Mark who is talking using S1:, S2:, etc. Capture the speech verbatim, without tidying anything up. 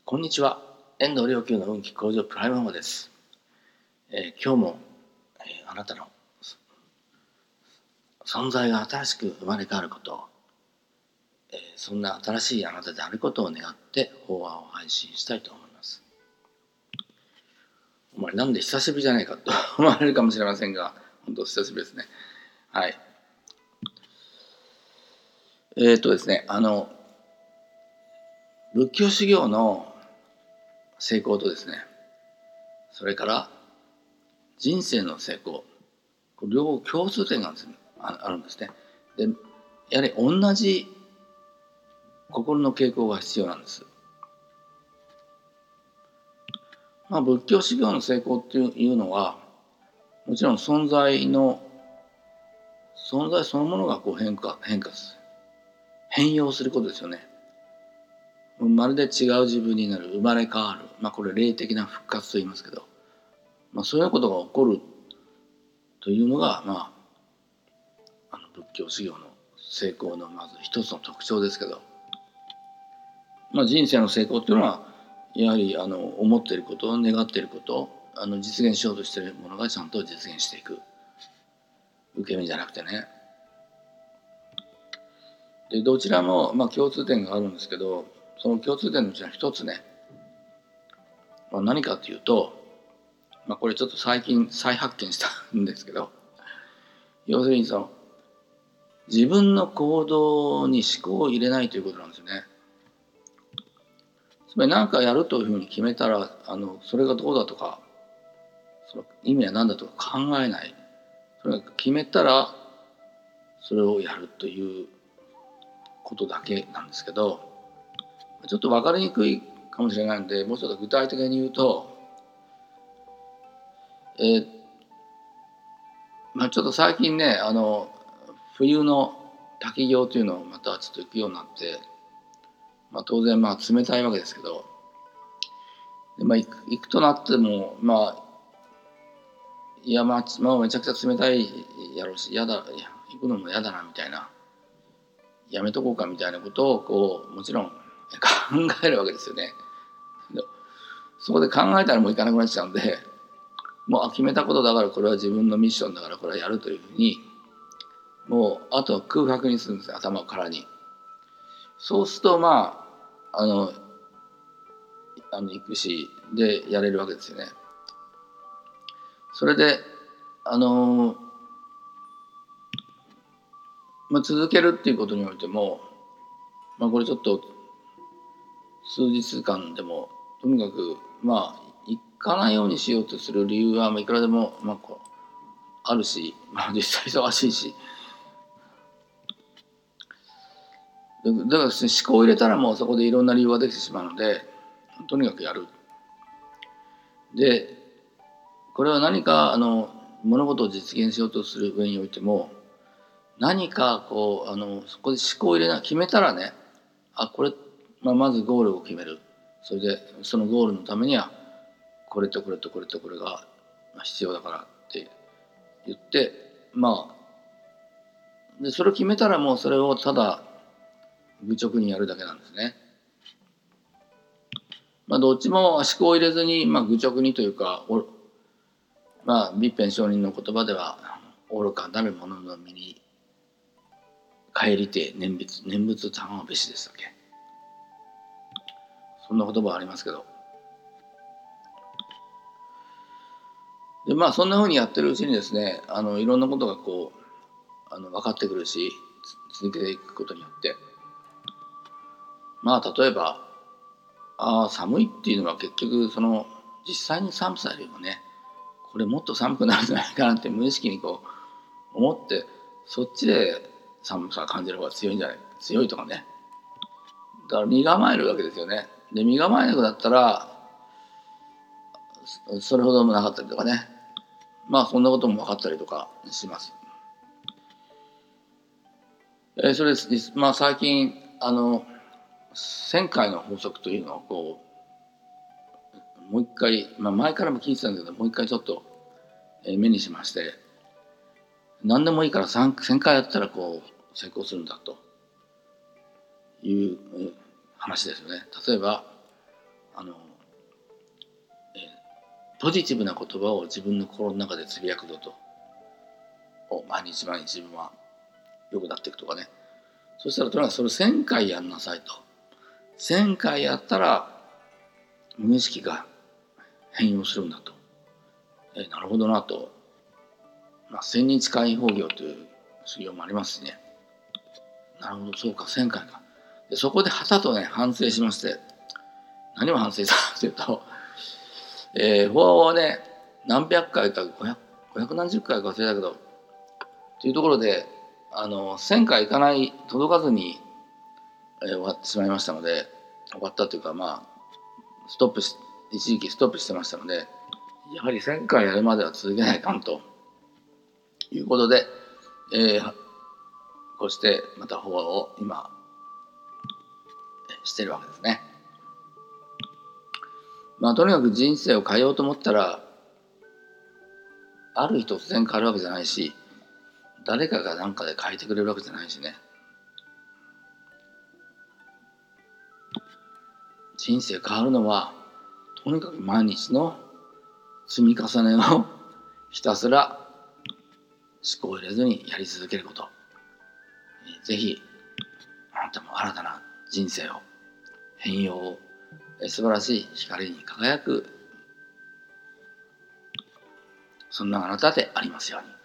S1: こんにちは。遠藤良久の運気向上プライムママです。えー今日も、えーあなたの存在が新しく生まれ変わること、えーそんな新しいあなたであることを願って法話を配信したいと思います。お前なんで久しぶりじゃないかと思われるかもしれませんが、本当久しぶりですね。はい。えーっとですね、あの仏教修行の成功とですね、それから人生の成功、両方共通点があるんですね。で、やはり同じ心の傾向が必要なんです。まあ、仏教修行の成功っていうのは、もちろん存在の存在そのものがこう変化変化する変容することですよね。まるで違う自分になる、生まれ変わる、まあこれ霊的な復活と言いますけど、まあ、そういうことが起こるというのが、まあ、あの仏教修行の成功のまず一つの特徴ですけど、まあ、人生の成功っていうのはやはりあの思っていること、願っていること、あの実現しようとしているものがちゃんと実現していく、受け身じゃなくてね。でどちらもまあ共通点があるんですけど、その共通点のうちの一つね、まあ、何かというと、まあ、これちょっと最近再発見したんですけど、要するにその自分の行動に思考を入れないということなんですよね。つまり何かやるというふうに決めたら、あのそれがどうだとか、その意味は何だとか考えない。それが決めたらそれをやるということだけなんですけど、ちょっと分かりにくいかもしれないので、もうちょっと具体的に言うと、えーまあ、ちょっと最近ね、あの冬の滝行というのをまたちょっと行くようになって、まあ、当然まあ冷たいわけですけど、で、まあ、行く行くとなっても、まあいやまあ、まあ、めちゃくちゃ冷たいやろうし、やだ、行くのも嫌だなみたいな、やめとこうかみたいなことをこうもちろん考えるわけですよね。でそこで考えたらもう行かなくなっちゃうんで、もう決めたことだからこれは自分のミッションだからこれはやるというふうに、もうあとは空白にするんですよ、頭を空に。そうするとまああのあの行くしでやれるわけですよね。それであの、まあ、続けるっていうことにおいても、まあ、これちょっと数日間でもとにかくまあ行かないようにしようとする理由はいくらでも、まあ、こうあるし、まあ、実際忙しいし、だから思考を入れたらもうそこでいろんな理由ができてしまうので、とにかくやる。でこれは何かあの物事を実現しようとする上においても、何かこうあのそこで思考を入れな決めたらね、あこれ、まあ、まずゴールを決める。それでそのゴールのためにはこれとこれとこれとこれが必要だからって言って、まあでそれを決めたらもうそれをただ愚直にやるだけなんですね。まあどっちも思考を入れずに、まあ、愚直にというか、まあ密遍上人の言葉では愚かなる者の身に帰りて念仏念仏玉をべしでしたっけ。そんな言葉ありますけど、でまあそんなふうにやってるうちにですね、あのいろんなことがこうあの分かってくるし、続けていくことによって、まあ例えばあ寒いっていうのは結局その実際に寒さよりもね、これもっと寒くなるんじゃないかなって無意識にこう思って、そっちで寒さを感じる方が強いんじゃない強いとかね。だから身構えるわけですよね。で身構えなくなったらそれほどもなかったりとかね、まあそんなことも分かったりとかします。えー、それです、まあ、最近あの旋回の法則というのをこうもう一回、まあ、前からも聞いてたんだけど、もう一回ちょっと目にしまして、何でもいいからせんかいやったらこう成功するんだという話ですよね。例えばあの、えー、ポジティブな言葉を自分の心の中でつぶやくことを毎日毎日自分は良くなっていくとかね。そしたらとにかくそれをせんかいやんなさいと。せんかいやったら無意識が変容するんだと。えー、なるほどなと。まあ、千日解放業という修行もありますしね。なるほど、そうか、せんかいか。でそこではたとね、反省しまして、何を反省したかというと、えー、法をね、何百回か、ごひゃく、ごひゃく何十回か忘れたけど、というところで、あの、せんかいいかない、届かずに、えー、終わってしまいましたので、終わったというか、まあ、ストップし、一時期ストップしてましたので、やはりせんかいやるまでは続けないかんということで、えー、こうしてまた法話を今してるわけですね。まあとにかく人生を変えようと思ったらある日突然変わるわけじゃないし、誰かが何かで変えてくれるわけじゃないしね。人生変わるのはとにかく毎日の積み重ねをひたすら思考を入れずにやり続けること。ぜひあなたも新たな人生を変容を素晴らしい光に輝く、そんなあなたでありますように。